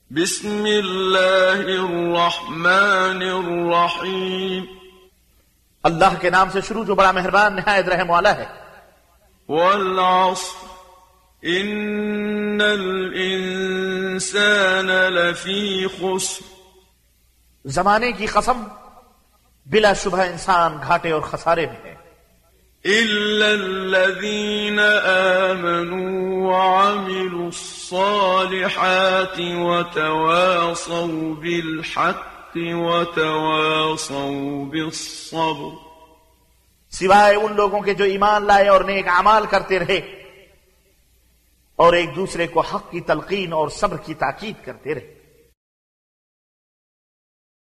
बिस्मिल्लाहिर्रहमानिर्रहीम। अल्लाह के नाम से शुरू जो बड़ा मेहरबान निहायत रहम वाला है। वल अस्र इन्नल इंसान लफी खुस्र। जमाने की कसम, बिलाशुबह इंसान घाटे और खसारे में है। इल्लल्लज़ीन आमनू वअमिलुस्सालिहाति वतवासौ बिलहक्कि वतवासौ बिस्सब्र। सिवाय उन लोगों के जो ईमान लाए और नेक अमाल करते रहे और एक दूसरे को हक की तलकीन और सब्र की ताकीद करते रहे।